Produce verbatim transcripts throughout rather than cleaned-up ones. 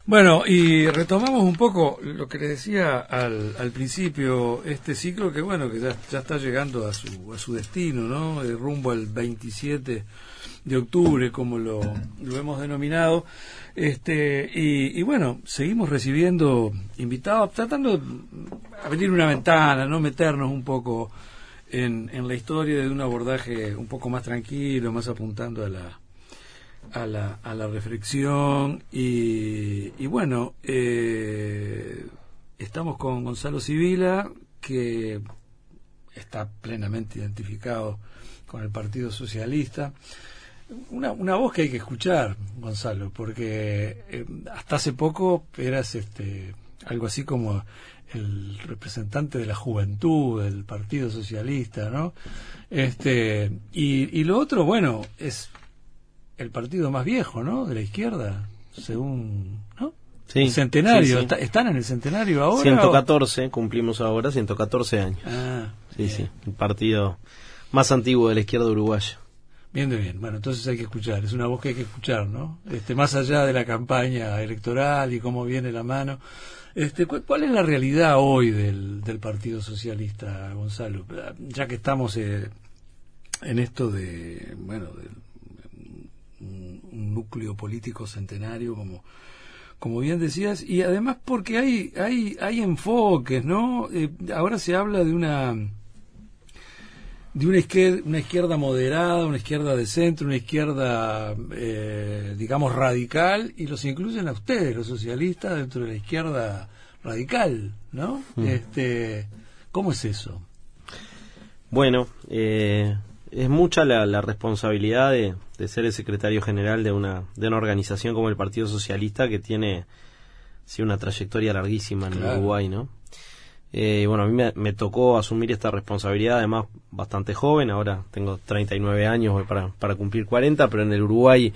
Bueno, y retomamos un poco lo que les decía al, al principio, este ciclo que bueno, que ya, ya está llegando a su, a su destino, ¿no? El rumbo al veintisiete de octubre, como lo, lo hemos denominado. Este, y, y bueno, seguimos recibiendo invitados, tratando de abrir una ventana, no meternos un poco en, en la historia de un abordaje un poco más tranquilo, más apuntando a la a la, a la reflexión y, y bueno, eh, estamos con Gonzalo Sibila, que está plenamente identificado con el Partido Socialista. Una, una voz que hay que escuchar, Gonzalo, porque eh, hasta hace poco eras este algo así como el representante de la juventud del Partido Socialista, ¿no? Este y, y lo otro, bueno, es el partido más viejo, ¿no? De la izquierda, según, ¿no? Sí, el centenario. sí, sí. ¿Están en el centenario ahora? ciento catorce, o... cumplimos ahora ciento catorce años. Ah, sí, bien. sí, el partido más antiguo de la izquierda uruguaya. Bien, de bien. Bueno, entonces hay que escuchar, es una voz que hay que escuchar, ¿no? Este, más allá de la campaña electoral y cómo viene la mano. Este, ¿cuál es la realidad hoy del, del Partido Socialista, Gonzalo? Ya que estamos eh, en esto de, bueno, de un, un núcleo político centenario, como como bien decías, y además porque hay hay hay enfoques, ¿no? Eh, ahora se habla de una de una izquierda, una izquierda moderada, una izquierda de centro, una izquierda, eh, digamos, radical, y los incluyen a ustedes, los socialistas, dentro de la izquierda radical, ¿no? Mm. Este, ¿cómo es eso? Bueno, eh, es mucha la, la responsabilidad de, de ser el secretario general de una de una organización como el Partido Socialista, que tiene sí, una trayectoria larguísima en claro. el Uruguay, ¿no? Eh, bueno, a mí me, me tocó asumir esta responsabilidad, además bastante joven, ahora tengo treinta y nueve años, voy para, para cumplir cuarenta, pero en el Uruguay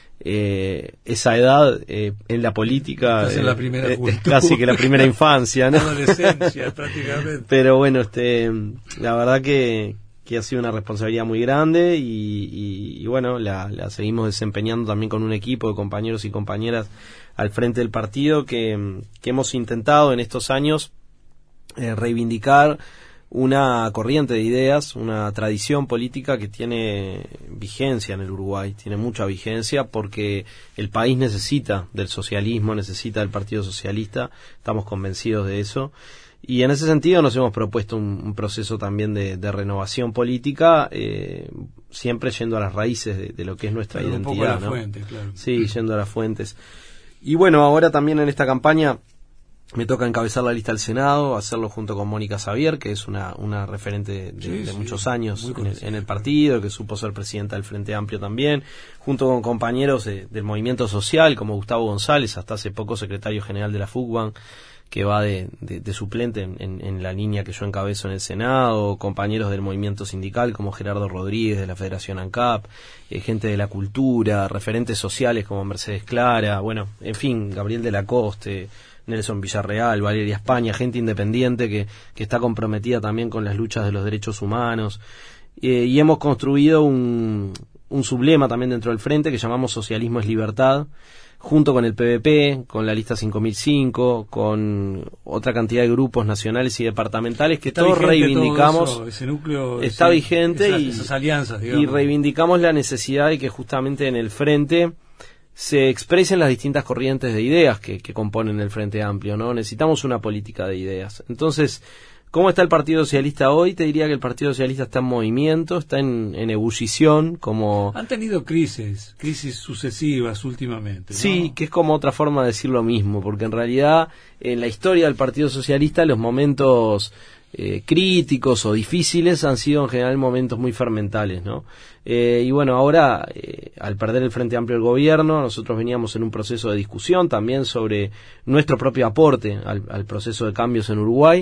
eh, esa edad eh, en la política eh, en la primera es, es casi que la primera infancia, ¿no? Adolescencia, prácticamente. Pero bueno, este, la verdad que, que ha sido una responsabilidad muy grande y, y, y bueno, la, la seguimos desempeñando también con un equipo de compañeros y compañeras al frente del partido que, que hemos intentado en estos años Eh, reivindicar una corriente de ideas, una tradición política que tiene vigencia en el Uruguay, tiene mucha vigencia porque el país necesita del socialismo, necesita del Partido Socialista, estamos convencidos de eso, y en ese sentido nos hemos propuesto un, un proceso también de, de renovación política, eh, siempre yendo a las raíces de, de lo que es nuestra Pero identidad, un poco a la ¿no? fuente, claro. Sí, yendo a las fuentes. Y bueno, ahora también en esta campaña me toca encabezar la lista del Senado, hacerlo junto con Mónica Xavier, que es una, una referente de, sí, de sí, muchos años en el, en el partido, que supo ser presidenta del Frente Amplio también, junto con compañeros de, del movimiento social, como Gustavo González, hasta hace poco secretario general de la FUCBAN, que va de, de, de suplente en, en, en la línea que yo encabezo en el Senado, compañeros del movimiento sindical como Gerardo Rodríguez de la Federación ANCAP, eh, gente de la cultura, referentes sociales como Mercedes Clara, bueno, en fin, Gabriel de la Coste, Nelson Villarreal, Valeria España, gente independiente que, que está comprometida también con las luchas de los derechos humanos, eh, y hemos construido un, un sublema también dentro del frente que llamamos Socialismo es Libertad, junto con el P V P, con la lista cinco mil cinco, con otra cantidad de grupos nacionales y departamentales que está todos reivindicamos, todo eso, ese núcleo, está ese, vigente esas, y, esas alianzas, digamos. Y reivindicamos la necesidad de que justamente en el frente se expresen las distintas corrientes de ideas que, que componen el Frente Amplio, ¿no? Necesitamos una política de ideas. Entonces, ¿cómo está el Partido Socialista hoy? Te diría que el Partido Socialista está en movimiento, está en, en ebullición, como... Han tenido crisis, crisis sucesivas últimamente, ¿no? Sí, que es como otra forma de decir lo mismo, porque en realidad en la historia del Partido Socialista los momentos eh, críticos o difíciles han sido en general momentos muy fermentales, ¿no? Eh, y bueno, ahora, eh, al perder el Frente Amplio del gobierno, nosotros veníamos en un proceso de discusión también sobre nuestro propio aporte al, al proceso de cambios en Uruguay.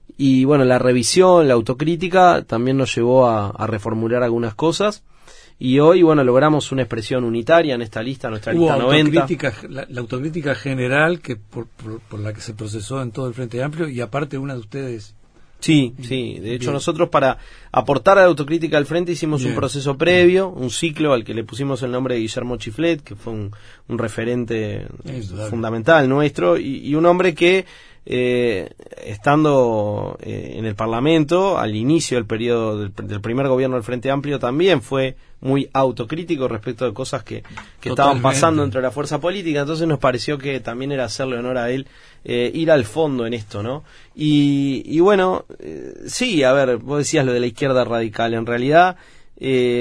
Y bueno, la revisión, la autocrítica también nos llevó a, a reformular algunas cosas. Y hoy, bueno, logramos una expresión unitaria en esta lista, nuestra Hubo lista noventa. La, la autocrítica general que por, por, por la que se procesó en todo el Frente Amplio, y aparte una de ustedes Sí, sí. De hecho, Bien. nosotros para aportar a la autocrítica al frente hicimos Bien. un proceso previo, un ciclo al que le pusimos el nombre de Guillermo Chiflet, que fue un, un referente Eso, fundamental nuestro, y, y un hombre que, eh, estando eh, en el Parlamento, al inicio del periodo del, del primer gobierno del Frente Amplio, también fue muy autocrítico respecto de cosas que, que estaban pasando dentro de la fuerza política. Entonces nos pareció que también era hacerle honor a él, eh, ir al fondo en esto, ¿no? Y, y bueno, eh, sí, a ver, vos decías lo de la izquierda radical. En realidad, eh,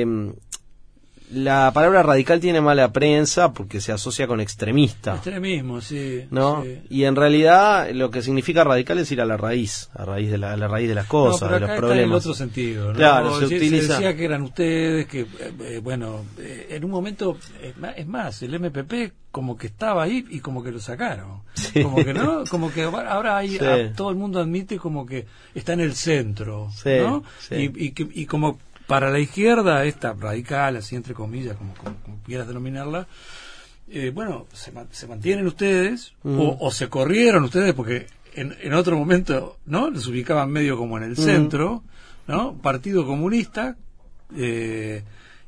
la palabra radical tiene mala prensa porque se asocia con extremista. Extremismo, sí. ¿No? Sí. Y en realidad lo que significa radical es ir a la raíz, a raíz de la, a la raíz de las cosas, no, pero de acá los problemas. Está en otro sentido, ¿no? Claro, se, se utiliza. Se decía que eran ustedes, que eh, bueno, eh, en un momento es más, el M P P como que estaba ahí y como que lo sacaron. Sí. Como que no, como que ahora hay, sí. a, todo el mundo admite como que está en el centro, sí, ¿no? Sí. Y, y, que, y como para la izquierda, esta radical, así entre comillas, como, como, como quieras denominarla, eh, bueno, se, se mantienen ustedes, mm. o, o se corrieron ustedes, porque en, en otro momento, ¿no? Los ubicaban medio como en el mm. centro, ¿no? Partido Comunista, eh,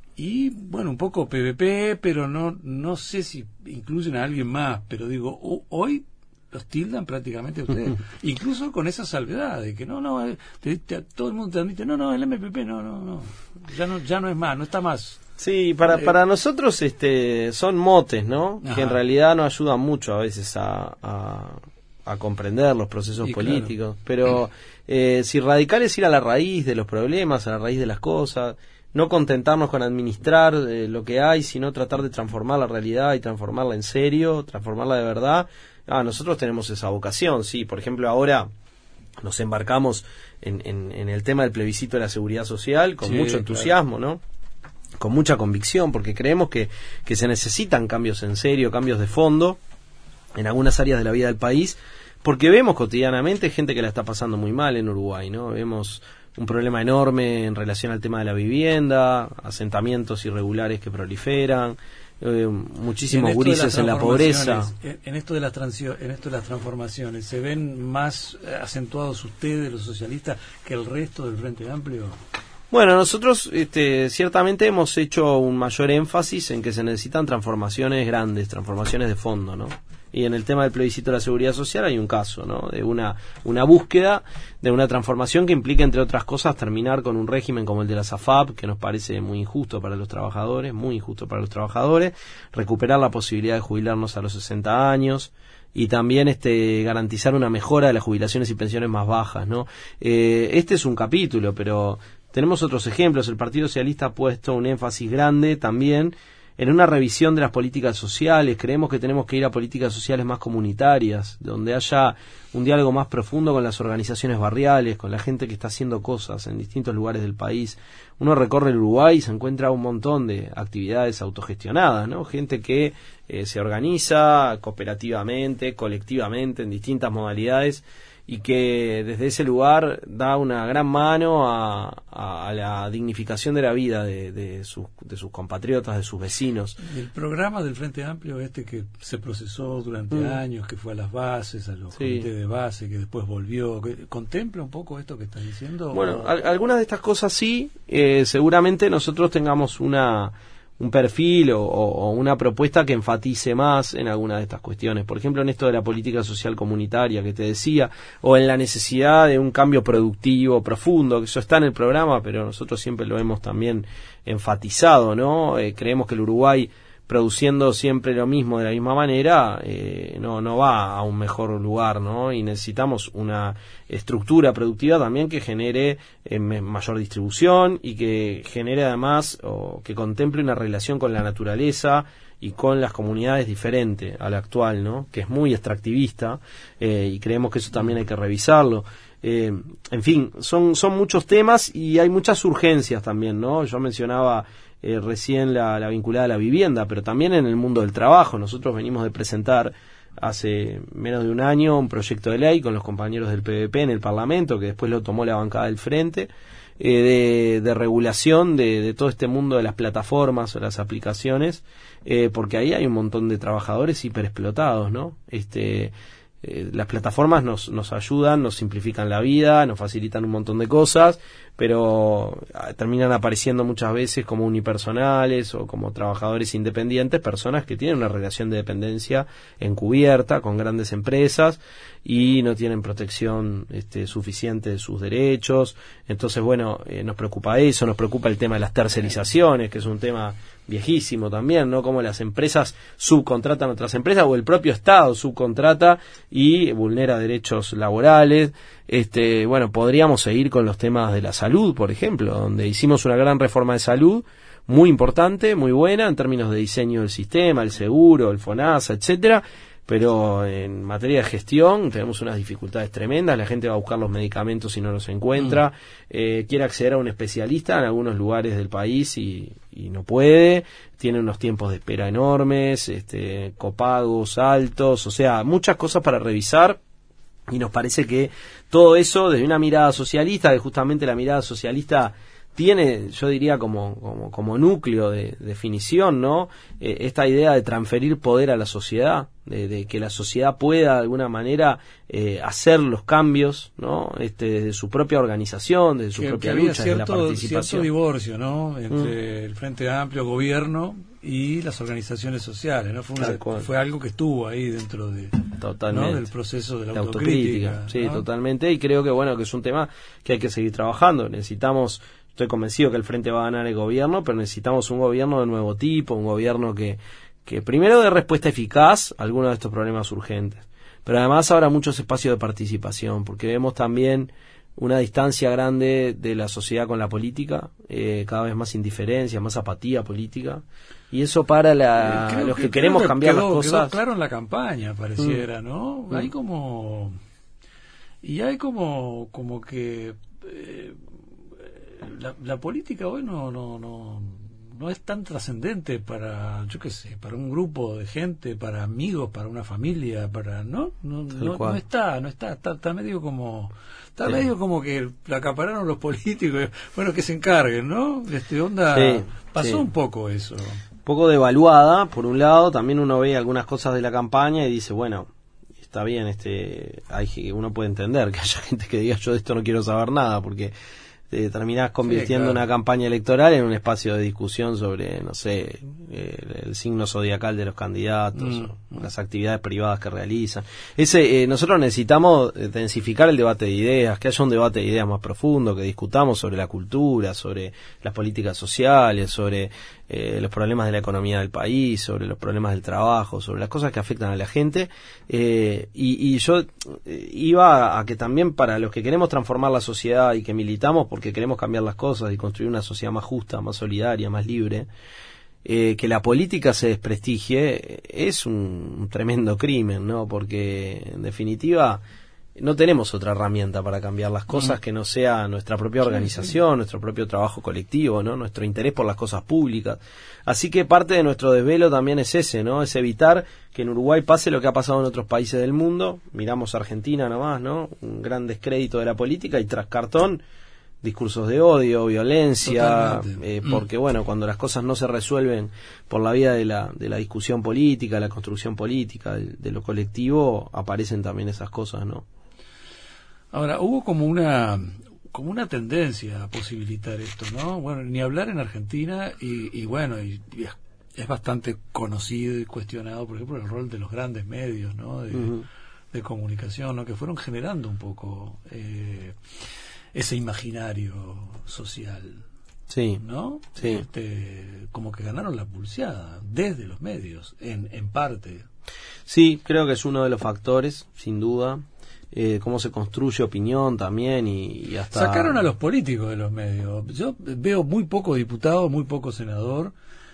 y bueno, un poco P V P, pero no, no sé si incluyen a alguien más, pero digo, uh, hoy los tildan prácticamente a ustedes, incluso con esa salvedad de que no, no, te, te, todo el mundo te admite, no, no, el M P P, no, no, no, ya no, ya no es más, no está más. Sí, para, eh, para nosotros este son motes, ¿no? Ajá. Que en realidad nos ayudan mucho a veces a, a, a comprender los procesos y políticos, claro. pero eh, si radical es ir a la raíz de los problemas, a la raíz de las cosas, no contentarnos con administrar eh, lo que hay, sino tratar de transformar la realidad y transformarla en serio, transformarla de verdad. Ah, nosotros tenemos esa vocación, sí. Por ejemplo, ahora nos embarcamos en, en, en el tema del plebiscito de la seguridad social con sí, mucho entusiasmo, claro. ¿no? Con mucha convicción, porque creemos que, que se necesitan cambios en serio, cambios de fondo en algunas áreas de la vida del país, porque vemos cotidianamente gente que la está pasando muy mal en Uruguay, ¿no? Vemos un problema enorme en relación al tema de la vivienda, asentamientos irregulares que proliferan, Eh, muchísimos gurises en la pobreza. En, en esto de las transio, en esto de las transformaciones, ¿se ven más acentuados ustedes, los socialistas, que el resto del Frente Amplio? Bueno, nosotros este, ciertamente hemos hecho un mayor énfasis en que se necesitan transformaciones grandes, transformaciones de fondo, ¿no? Y en el tema del plebiscito de la seguridad social hay un caso, ¿no? De una, una búsqueda de una transformación que implica, entre otras cosas, terminar con un régimen como el de la SAFAP, que nos parece muy injusto para los trabajadores, muy injusto para los trabajadores, recuperar la posibilidad de jubilarnos a los sesenta años, y también este garantizar una mejora de las jubilaciones y pensiones más bajas, ¿no? Eh, este es un capítulo, pero tenemos otros ejemplos. El Partido Socialista ha puesto un énfasis grande también en una revisión de las políticas sociales. Creemos que tenemos que ir a políticas sociales más comunitarias, donde haya un diálogo más profundo con las organizaciones barriales, con la gente que está haciendo cosas en distintos lugares del país. Uno recorre el Uruguay y se encuentra un montón de actividades autogestionadas, ¿no? Gente que eh, se organiza cooperativamente, colectivamente, en distintas modalidades, y que desde ese lugar da una gran mano a, a, a la dignificación de la vida de, de, sus, de sus compatriotas, de sus vecinos. El programa del Frente Amplio este que se procesó durante mm. años, que fue a las bases, a los sí. comités de base, que después volvió, ¿contempla un poco esto que estás diciendo? Bueno, al, algunas de estas cosas sí, eh, seguramente nosotros tengamos una... un perfil o, o una propuesta que enfatice más en alguna de estas cuestiones. Por ejemplo, en esto de la política social comunitaria que te decía, o en la necesidad de un cambio productivo profundo, que eso está en el programa, pero nosotros siempre lo hemos también enfatizado, ¿no? Eh, creemos que el Uruguay, produciendo siempre lo mismo de la misma manera, eh, no no va a un mejor lugar, ¿no? Y necesitamos una estructura productiva también que genere eh, mayor distribución y que genere además, o que contemple una relación con la naturaleza y con las comunidades diferente a la actual, ¿no? Que es muy extractivista, eh, y creemos que eso también hay que revisarlo. Eh, en fin, son son muchos temas y hay muchas urgencias también, ¿no? Yo mencionaba Eh, recién la, la vinculada a la vivienda, pero también en el mundo del trabajo. Nosotros venimos de presentar hace menos de un año un proyecto de ley con los compañeros del P V P en el Parlamento, que después lo tomó la bancada del Frente, eh, de, de regulación de, de todo este mundo de las plataformas o las aplicaciones, eh, porque ahí hay un montón de trabajadores hiperexplotados, ¿no? Este Eh, las plataformas nos, nos ayudan, nos simplifican la vida, nos facilitan un montón de cosas, pero ah, terminan apareciendo muchas veces como unipersonales o como trabajadores independientes, personas que tienen una relación de dependencia encubierta con grandes empresas y no tienen protección este, suficiente de sus derechos. Entonces, bueno, eh, nos preocupa eso, nos preocupa el tema de las tercerizaciones, que es un tema viejísimo también, ¿no? Cómo las empresas subcontratan a otras empresas o el propio Estado subcontrata y vulnera derechos laborales. Este, bueno, podríamos seguir con los temas de la salud, por ejemplo, donde hicimos una gran reforma de salud muy importante, muy buena en términos de diseño del sistema, el seguro, el FONASA, etcétera, pero en materia de gestión tenemos unas dificultades tremendas. La gente va a buscar los medicamentos y no los encuentra, mm. eh, quiere acceder a un especialista en algunos lugares del país y, y no puede, tiene unos tiempos de espera enormes, este, copagos altos, o sea, muchas cosas para revisar. Y nos parece que todo eso desde una mirada socialista, que justamente la mirada socialista tiene, yo diría, como, como, como núcleo de definición, ¿no? Eh, esta idea de transferir poder a la sociedad, de, de que la sociedad pueda de alguna manera eh, hacer los cambios, ¿no? Este, desde su propia organización, desde su que, propia que lucha, cierto, desde la participación. Cierto divorcio, ¿no? Entre mm. el Frente Amplio, gobierno y las organizaciones sociales, ¿no? Fue, una, fue algo que estuvo ahí dentro de, totalmente. ¿no? del proceso de la, la autocrítica. autocrítica. Sí, ¿no? Totalmente, y creo que bueno que es un tema que hay que seguir trabajando. Necesitamos, estoy convencido que el Frente va a ganar el gobierno, pero necesitamos un gobierno de nuevo tipo, un gobierno que, que primero dé respuesta eficaz a algunos de estos problemas urgentes, pero además habrá muchos espacios de participación, porque vemos también una distancia grande de la sociedad con la política, eh, cada vez más indiferencia, más apatía política, y eso para la, creo los que, que queremos que cambiar quedó, las cosas. Quedó claro en la campaña, pareciera, mm. ¿no? Mm. Hay como... Y hay como, como que... Eh, la, la política hoy no, no, no, no es tan trascendente para, yo qué sé, para un grupo de gente, para amigos, para una familia, para... ¿no? No, no, no está, no está, está, está medio como... Está sí. medio como que la acapararon los políticos, bueno, que se encarguen, ¿no? Este onda, sí, pasó sí. un poco eso. Un poco devaluada, por un lado, también uno ve algunas cosas de la campaña y dice, bueno, está bien, este, hay, uno puede entender que haya gente que diga, yo de esto no quiero saber nada, porque te terminás convirtiendo sí, claro. una campaña electoral en un espacio de discusión sobre, no sé, el, el signo zodiacal de los candidatos, mm, o mm. las actividades privadas que realizan. Ese, eh, nosotros necesitamos densificar el debate de ideas, que haya un debate de ideas más profundo, que discutamos sobre la cultura, sobre las políticas sociales, sobre eh, los problemas de la economía del país, sobre los problemas del trabajo, sobre las cosas que afectan a la gente. Eh, y, y yo eh, iba a que también para los que queremos transformar la sociedad y que militamos porque queremos cambiar las cosas y construir una sociedad más justa, más solidaria, más libre, eh, que la política se desprestigie es un, un tremendo crimen, ¿no? Porque en definitiva no tenemos otra herramienta para cambiar las cosas que no sea nuestra propia organización, nuestro propio trabajo colectivo, ¿no? Nuestro interés por las cosas públicas. Así que parte de nuestro desvelo también es ese, ¿no? Es evitar que en Uruguay pase lo que ha pasado en otros países del mundo. Miramos Argentina nomás, ¿no? Un gran descrédito de la política y tras cartón discursos de odio, violencia, eh, porque mm. bueno, cuando las cosas no se resuelven por la vía de la, de la discusión política, la construcción política, de, de lo colectivo, aparecen también esas cosas, ¿no? Ahora, hubo como una como una tendencia a posibilitar esto, ¿no? Bueno, ni hablar en Argentina y, y bueno, y, y es, es bastante conocido y cuestionado, por ejemplo, el rol de los grandes medios, ¿no? De, uh-huh. de comunicación, ¿no? Que fueron generando un poco eh, ese imaginario social, sí, ¿no? Sí. Este, como que ganaron la pulseada desde los medios, en, en parte. Sí, creo que es uno de los factores, sin duda. Eh, cómo se construye opinión también y, y hasta... Sacaron a los políticos de los medios. Yo veo muy poco diputado, muy poco senador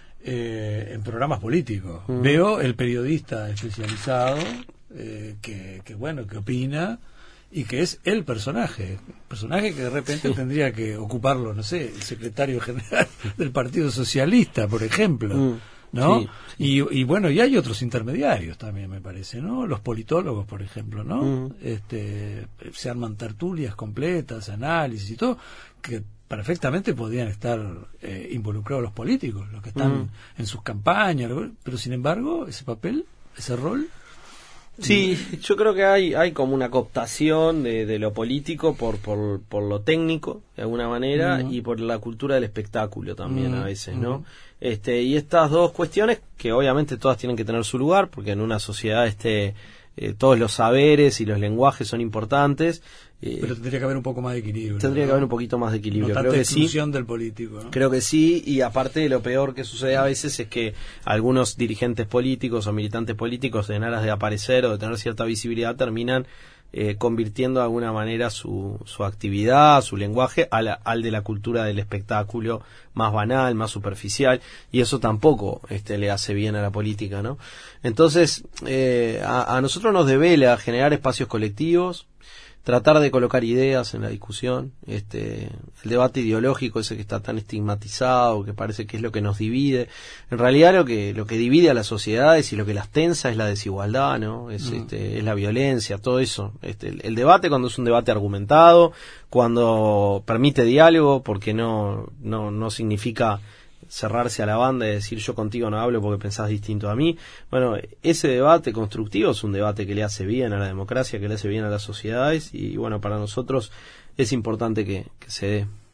eh, en programas políticos. Mm. Veo el periodista especializado eh, que, que, bueno, que opina y que es el personaje. Personaje que de repente sí. tendría que ocuparlo, no sé, el secretario general del Partido Socialista, por ejemplo. Mm. ¿No? Sí, sí. Y, y bueno, y hay otros intermediarios también, me parece, ¿no? Los politólogos, por ejemplo, ¿no? Uh-huh. Este, se arman tertulias completas, análisis y todo, que perfectamente podrían estar eh, involucrados los políticos, los que están uh-huh. en sus campañas, pero sin embargo, ese papel, ese rol... Sí, yo creo que hay hay como una cooptación de, de lo político por, por por lo técnico de alguna manera uh-huh. y por la cultura del espectáculo también uh-huh. a veces, ¿no? Uh-huh. Este y estas dos cuestiones que obviamente todas tienen que tener su lugar porque en una sociedad este eh, todos los saberes y los lenguajes son importantes. Eh, Pero tendría que haber un poco más de equilibrio. Tendría ¿no? que haber un poquito más de equilibrio. No tanta creo que exclusión sí. del político, ¿no? Creo que sí, y aparte lo peor que sucede a veces es que algunos dirigentes políticos o militantes políticos en aras de aparecer o de tener cierta visibilidad terminan eh, convirtiendo de alguna manera su, su actividad, su lenguaje a la, al de la cultura del espectáculo más banal, más superficial, y eso tampoco este, le hace bien a la política, ¿no? Entonces, eh, a, a nosotros nos devela generar espacios colectivos, tratar de colocar ideas en la discusión, este, el debate ideológico ese que está tan estigmatizado, que parece que es lo que nos divide. En realidad lo que lo que divide a las sociedades y lo que las tensa es la desigualdad, ¿no? Es, mm. este, es la violencia, todo eso. Este, el, el debate cuando es un debate argumentado, cuando permite diálogo, porque no no no significa cerrarse a la banda y decir yo contigo no hablo porque pensás distinto a mí. Bueno, ese debate constructivo es un debate que le hace bien a la democracia, que le hace bien a las sociedades y bueno, para nosotros es importante que, que se dé.